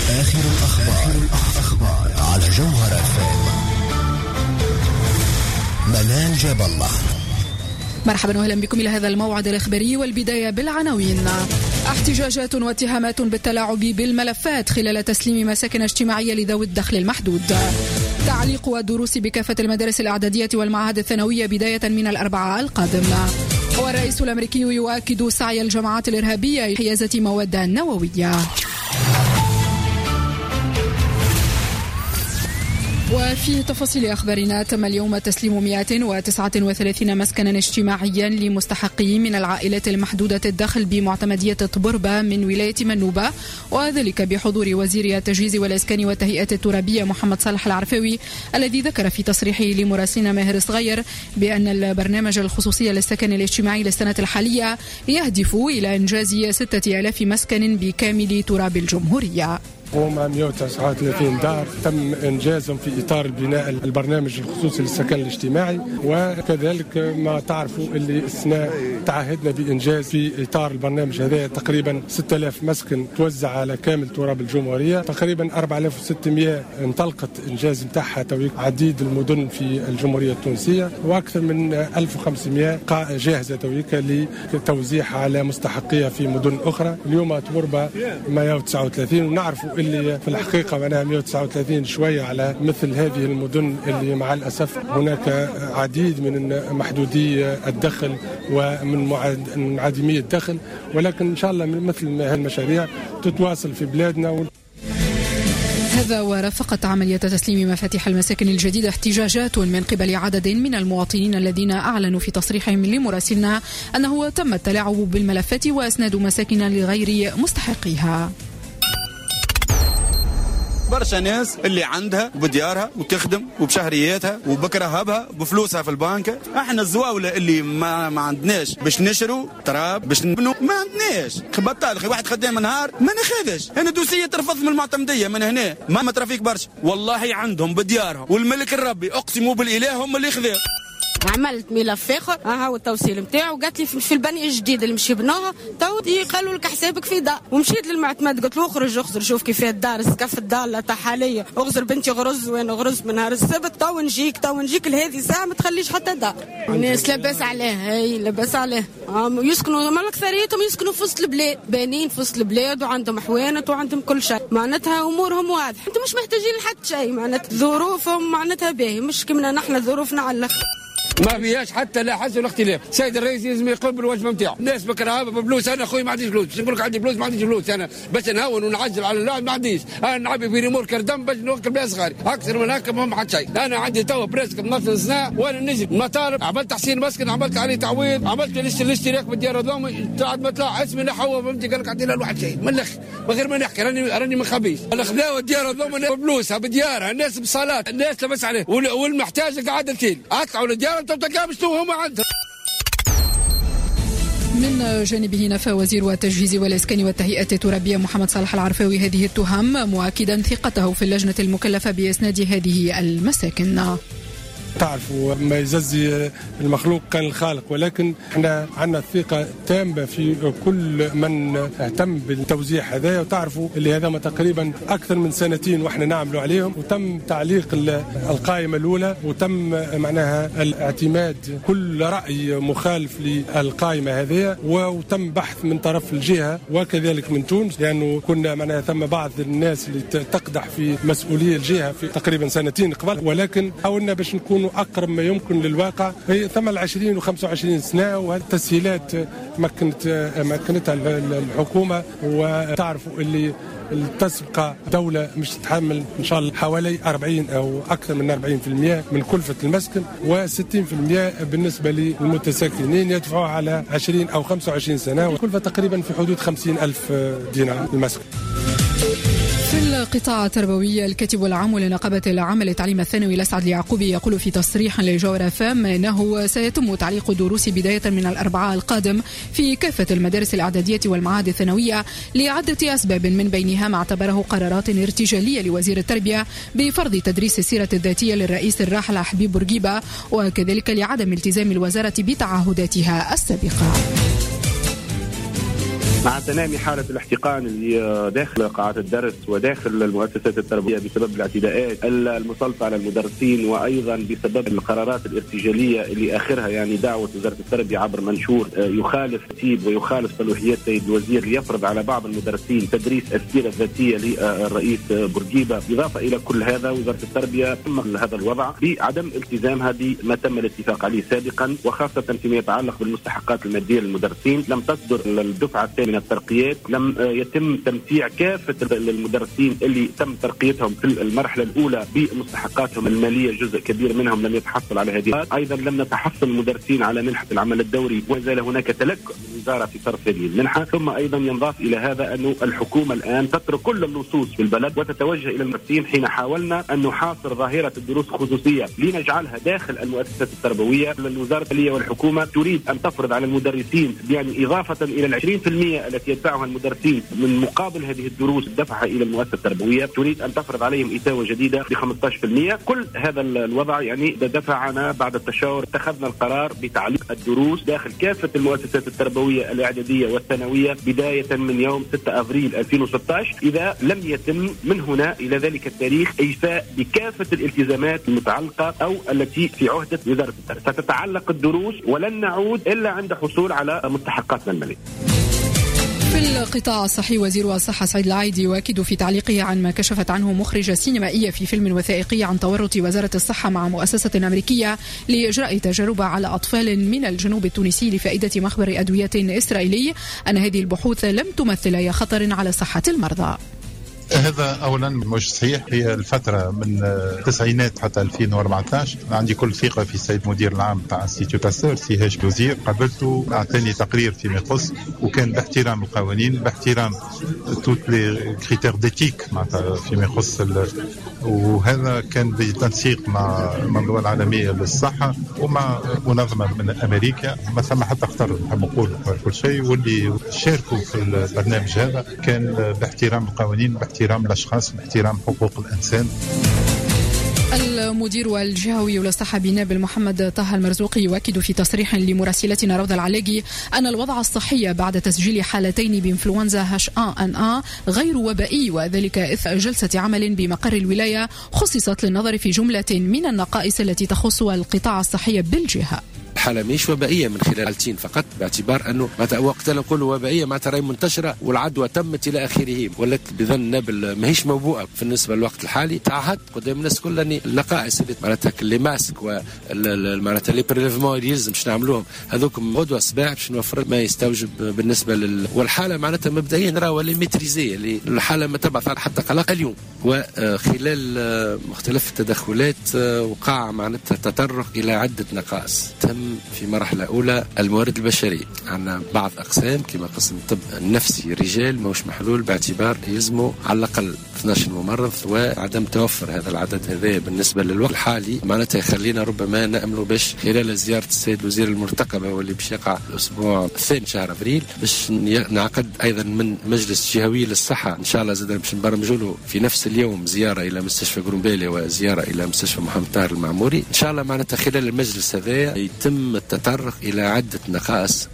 آخر الأخبار على جوهر FM. منال جاب الله. مرحبا وأهلا بكم إلى هذا الموعد الإخباري، والبداية بالعناوين. احتجاجات واتهامات بالتلاعب بالملفات خلال تسليم مساكن اجتماعية لذوي الدخل المحدود. تعليق والدروس بكافة المدارس الإعدادية والمعاهد الثانوية بداية من الأربعاء القادم. والرئيس الأمريكي يؤكد سعي الجماعات الإرهابية لحيازة مواد نووية. وفي تفاصيل أخبارنا، تم اليوم تسليم 139 مسكنا اجتماعيا لمستحقين من العائلات المحدودة الدخل بمعتمدية طبربة من ولاية منوبة، وذلك بحضور وزير التجهيز والإسكان والتهيئة الترابية محمد صالح العرفاوي، الذي ذكر في تصريحه لمراسلنا ماهر صغير بأن البرنامج الخصوصي للسكن الاجتماعي للسنة الحالية يهدف إلى إنجاز 6000 مسكن بكامل تراب الجمهورية. ومع 139 دار تم إنجازهم في إطار البناء البرنامج الخصوصي للسكن الاجتماعي، وكذلك ما تعرفوا اللي السنة تعهدنا بإنجاز في إطار البرنامج هذا تقريبا 6000 مسكن توزع على كامل تراب الجمهورية. تقريبا 4600 انطلقت إنجاز متاعها تويك عديد المدن في الجمهورية التونسية، وأكثر من 1500 جاهزة تويك لتوزيعها على مستحقية في مدن أخرى. اليوم تبربة 139، ونعرفوا اللي في الحقيقة معناها 139 شوية على مثل هذه المدن اللي مع الأسف هناك عديد من محدودي الدخل ومن منعدمي الدخل، ولكن إن شاء الله من مثل هذه المشاريع تتواصل في بلادنا. هذا ورافقت عملية تسليم مفاتيح المساكن الجديدة احتجاجات من قبل عدد من المواطنين الذين أعلنوا في تصريحهم لمراسلنا أنه تم التلاعب بالملفات وأسناد مساكن لغير مستحقيها. برشا ناس اللي عندها بديارها وتخدم وبشهرياتها وبكرهبها بفلوسها في البنك. احنا الزواولة اللي ما عندناش باش نشروا تراب باش نبنوا، ما عندناش بطال واحد خدام نهار ما ناخذش. هنا دوسية ترفض من المعتمدية من هنا ما ترافيك برشا، والله عندهم بديارهم والملك الربي اقسموا بالاله هم اللي خذوا. عملت ملف اخر هو التوصيل نتاعو، قالت لي في البنيه الجديد اللي مشي بنوها تو يقالوا لك حسابك في دار. ومشيت للمعتمد قلت له اخرج شوف كيف الدار سقف الدار تاع حاليا، اغزر بنتي غرز وانا غرز من نهار السبت تو نجيك لهذه الساعه ما تخليش حتى دار. الناس لاباس عليه، هي لاباس عليه، يسكنوا ما اكثريتهم يسكنوا في وسط البلاد، بانين في وسط البلاد وعندهم حوانت وعندهم كل شيء، معناتها امورهم واضحه، انتم مش محتاجين لحد شيء، معناتها ظروفهم معناتها باهي، مش كمنا نحن ظروفنا على الاخر. ما فيهاش حتى لا حس ولا اختلاف. السيد الرئيس لازم يقوم بالواجب نتاعو. الناس بكرهها بفلوس، انا اخوي ما عنديش فلوس، باش نقول لك عندي فلوس ما عنديش فلوس، انا باش نهون ونعجل على اللاعب ما عنديش، انا نعبي في ريمور كردم باش نوكل بها صغاري، اكثر من هكا ما حد شيء. انا عندي توا بريسك 12 سنه وانا نجي مطالب، عملت تحسين مسكن، عملت عليه تعويض، عملت الاشتراك بالديار هذوما، بعد ما طلع اسمي نحو فهمتي قال لك عندنا الواحد شيء من الاخر من غير ما نحكي، راني ما خبيش. خذاو الديار هذوما بفلوسها بديارها، الناس بصالات، الناس لبس عليه، والمحتاج قاعد الكيل، اطلعوا للديار انتم تلقاهم هم عندهم. من جانبه نفى وزير التجهيز والإسكان والتهيئة الترابية محمد صالح العرفاوي هذه التهم، مؤكدا ثقته في اللجنة المكلفة بإسناد هذه المساكن. تعرفوا ما يززي المخلوق كان الخالق، ولكن احنا عندنا الثقة تامة في كل من اهتم بالتوزيع هذا، وتعرفوا اللي هذا تقريبا أكثر من سنتين واحنا نعملوا عليهم، وتم تعليق القائمة الأولى، وتم معناها الاعتماد كل رأي مخالف للقائمة هذه، وتم بحث من طرف الجهة وكذلك من تونس، لأنه كنا معناها ثم بعض الناس اللي تقدح في مسؤولية الجهة في تقريبا سنتين قبل، ولكن حاولنا باش نكون أقرب ما يمكن للواقع. هي ثم 20 و25 سنة، وهالتسهيلات مكنتها الحكومة، وتعرفوا اللي تسبق دولة مش تتحمل إن شاء الله حوالي 40 أو أكثر من 40% من كلفة المسكن، و60% بالنسبة للمتسكنين يدفعوا على 20 أو 25 سنة، والكلفة تقريبا في حدود 50,000 دينار المسكن. في القطاع التربوي، الكاتب العام لنقابة العمل التعليم الثانوي الأسعد اليعقوبي يقول في تصريح لجوهر FM أنه سيتم تعليق الدروس بداية من الأربعاء القادم في كافة المدارس الإعدادية والمعاهد الثانوية لعدة أسباب، من بينها ما اعتبره قرارات ارتجالية لوزير التربية بفرض تدريس السيرة الذاتية للرئيس الراحل حبيب بورقيبة، وكذلك لعدم التزام الوزارة بتعهداتها السابقة. مع تنامي حالة الاحتقان اللي داخل قاعات الدرس وداخل المؤسسات التربوية بسبب الاعتداءات المسلطة على المدرسين، وأيضا بسبب القرارات الارتجالية اللي آخرها يعني دعوة وزارة التربية عبر منشور يخالف ترتيب ويخالف صلاحيات السيد الوزير ليفرض على بعض المدرسين تدريس السيرة الذاتية للرئيس بورقيبة. إضافة إلى كل هذا وزارة التربية تم هذا الوضع بعدم التزامها بما تم الاتفاق عليه سابقا، وخاصة فيما يتعلق بالمستحقات المادية للمدرسين. لم تصدر الدفعة الثانية من الترقيات، لم يتم تمتيع كافة المدرسين اللي تم ترقيتهم في المرحلة الأولى بمستحقاتهم المالية، جزء كبير منهم لم يتحصل على هذه. أيضا لم نتحصل المدرسين على منحة العمل الدوري، وزال هناك تلكؤ من الوزارة في صرف هذه المنحة. ثم أيضا ينضاف إلى هذا أن الحكومة الآن تترك كل اللصوص في البلد وتتوجه إلى المدرسين. حين حاولنا أن نحاصر ظاهرة الدروس الخصوصية لنجعلها داخل المؤسسات التربوية، الوزارة والحكومة تريد أن تفرض على المدرسين يعني إضافة إلى 20% التي يدفعها المدرسين من مقابل هذه الدروس دفعها إلى المؤسسة التربوية، تريد أن تفرض عليهم إتاوة جديدة ب 15%. كل هذا الوضع يعني دفعنا بعد التشاور اتخذنا القرار بتعليق الدروس داخل كافة المؤسسات التربوية الإعدادية والثانوية بداية من يوم 6 أبريل 2016، إذا لم يتم من هنا إلى ذلك التاريخ إيفاء بكافة الالتزامات المتعلقة أو التي في عهدة وزارة التربية. ستتعلق الدروس ولن نعود إلا عند حصول على مستحقاتنا المالية. في القطاع الصحي، وزير الصحة سعيد العايدي يؤكد في تعليقه عن ما كشفت عنه مخرجة سينمائية في فيلم وثائقي عن تورط وزارة الصحة مع مؤسسة أمريكية لإجراء تجربة على أطفال من الجنوب التونسي لفائدة مخبر أدوية إسرائيلي أن هذه البحوث لم تمثل أي خطر على صحة المرضى. هذا أولا مش صحيح. هي الفترة من التسعينات حتى 2014 عندي كل ثقة في السيد مدير العام تاع انستيتوت أستر سي هاش الوزير، قابلته أعطاني تقرير فيما يخص وكان باحترام القوانين، باحترام توت لي كريتير ديتيك معناتها فيما يخص وهذا كان بتنسيق مع المنظمة العالمية للصحة ومع منظمة من أمريكا. ما ثم حتى اختار نحب نقول كل شيء، واللي شاركوا في البرنامج هذا كان باحترام القوانين، باحترام الأشخاص، باحترام حقوق الإنسان. المدير الجهوي للصحة بنابل محمد طه المرزوقي يؤكد في تصريح لمراسلتنا روضة العلاقي أن الوضع الصحي بعد تسجيل حالتين بإنفلونزا H1N1 غير وبائي، وذلك إثر جلسة عمل بمقر الولاية خصصت للنظر في جملة من النقائص التي تخص القطاع الصحي بالجهة. الحالة مش وبائية من خلال حالتين فقط، باعتبار أنه وقت نقول وبائية معناتها راهي منتشرة والعدوى تمت إلى آخره، ولات بظن نابل ماهيش موبوءة بالنسبة للوقت الحالي. تعهد قدام الناس كلها أن النقائص اللي معناتها اللي ماسك ومعناتها لي بريليفمون اللي يلزم باش نعملوهم هذوكم غدوة صباح باش نوفر ما يستوجب بالنسبة والحالة معناتها مبدئيا راهو اللي ميتريزي اللي الحالة ما تبعث على حتى قلق اليوم. وخلال مختلف التدخلات وقع معناتها تطرق إلى عدة نقائص. تم في مرحلة أولى الموارد البشرية، عندنا بعض أقسام كما قسم الطب النفسي رجال موش محلول باعتبار يلزموا على الأقل 12 ممرض، وعدم توفر هذا العدد هذا بالنسبة للوقت الحالي معناتها يخلينا ربما نأملوا باش خلال زيارة السيد وزير المرتقبة واللي باش يقع الأسبوع الثاني شهر أبريل باش نعقد أيضا من مجلس جهوي للصحة إن شاء الله زاد باش نبرمجوا له في نفس اليوم زيارة إلى مستشفى قرومبيلي وزيارة إلى مستشفى محمد طاهر المعموري. إن شاء الله معناتها خلال المجلس هذا يتم التطرق إلى عدة نقائص.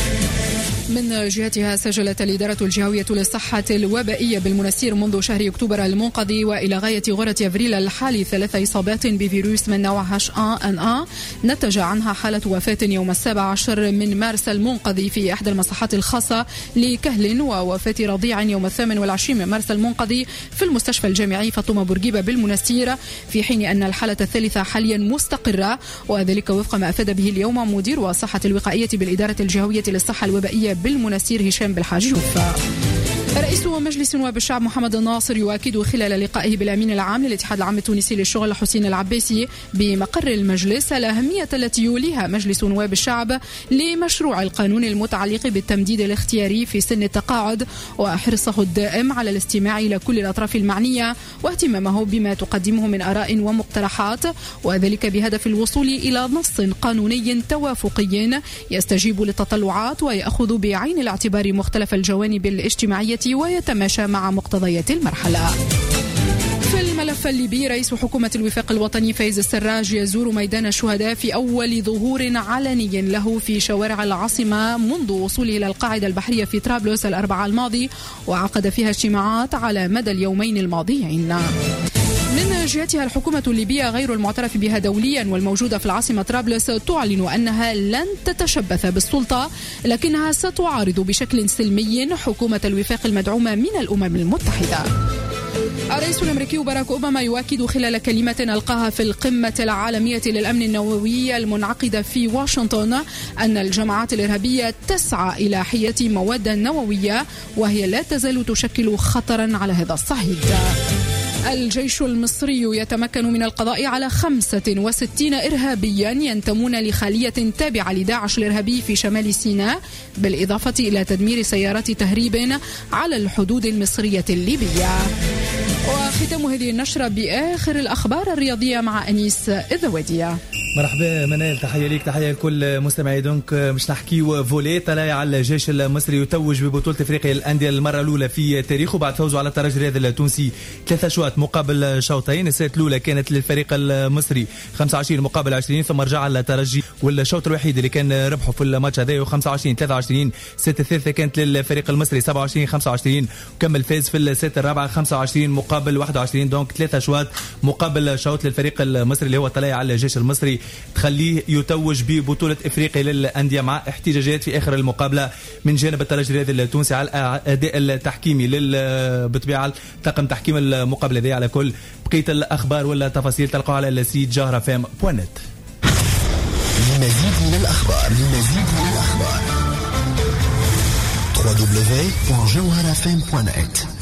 من جهتها سجلت الإدارة الجهوية للصحة الوبائية بالمنستير منذ شهر أكتوبر المنقضي وإلى غاية غرة أبريل الحالي 3 إصابات بفيروس من نوع H1N1 نتج عنها حالة وفاة يوم 17 من مارس المنقضي في إحدى المصحات الخاصة لكهل، ووفاة رضيع يوم 28 من مارس المنقضي في المستشفى الجامعي فاطمة بورقيبة بالمنستير، في حين أن الحالة الثالثة حاليا مستقرة، وذلك وفق ما أفاد به اليوم مدير الصحة الوقائية بالإدارة الجهوية للصحة الوبائية بالمنستير هشام بالحاج يوفا. رئيس مجلس نواب الشعب محمد الناصر يؤكد خلال لقائه بالأمين العام للاتحاد العام التونسي للشغل حسين العباسي بمقر المجلس الأهمية التي يوليها مجلس نواب الشعب لمشروع القانون المتعلق بالتمديد الاختياري في سن التقاعد، وحرصه الدائم على الاستماع إلى كل الأطراف المعنية واهتمامه بما تقدمه من آراء ومقترحات، وذلك بهدف الوصول إلى نص قانوني توافقي يستجيب للتطلعات ويأخذ بعين الاعتبار مختلف الجوانب الاجتماعية ويتماشى مع مقتضيات المرحلة. في الملف الملف الليبي، رئيس حكومة الوفاق الوطني فايز السراج يزور ميدان الشهداء في أول ظهور علني له في شوارع العاصمة منذ وصوله إلى القاعدة البحرية في طرابلس الأربعاء الماضي، وعقد فيها اجتماعات على مدى اليومين الماضيين. من جهتها الحكومة الليبية غير المعترف بها دوليا والموجودة في العاصمة طرابلس تعلن أنها لن تتشبث بالسلطة، لكنها ستعارض بشكل سلمي حكومة الوفاق المدعومة من الأمم المتحدة. الرئيس الأمريكي باراك أوباما يؤكد خلال كلمة ألقاها في القمة العالمية للأمن النووي المنعقدة في واشنطن أن الجماعات الإرهابية تسعى إلى حية مواد نووية، وهي لا تزال تشكل خطرا على هذا الصعيد. الجيش المصري يتمكن من القضاء على 65 إرهابيا ينتمون لخلية تابعة لداعش الإرهابي في شمال سيناء، بالإضافة إلى تدمير سيارات تهريب على الحدود المصرية الليبية. وختام هذه النشرة بآخر الأخبار الرياضية مع أنيس الذوادية. مرحبا منال، تحية ليك، تحية لكل مستمعي. دونك مش نحكيو فولي. طلع الجيش المصري يتوج ببطولة افريقيا للأندية المرة الأولى في تاريخه بعد فوزه على الترجي الرياضي التونسي 3 أشواط مقابل شوطين. السيت الأولى كانت للفريق المصري 25 مقابل 20، ثم رجع الترجي والشوط الوحيد اللي كان ربحه في الماتش هذا 25-23. السيت الثالثة كانت للفريق المصري 27-25، وكمل فاز في السيت الرابعة 25 مقابل 21. دونك 3 أشواط مقابل شوط للفريق المصري اللي هو طلع على الجيش المصري، تخليه يتوج ببطولة افريقيا للأندية مع احتجاجات في اخر المقابلة من جانب الترجي الرياضي التونسي على الاداء التحكيمي بطبيعة طاقم تحكيم المقابلة دي. على كل بقية الاخبار ولا تفاصيل تلقوها على السيت جوهرفم.net. لمزيد من الاخبار www.jawharafm.net.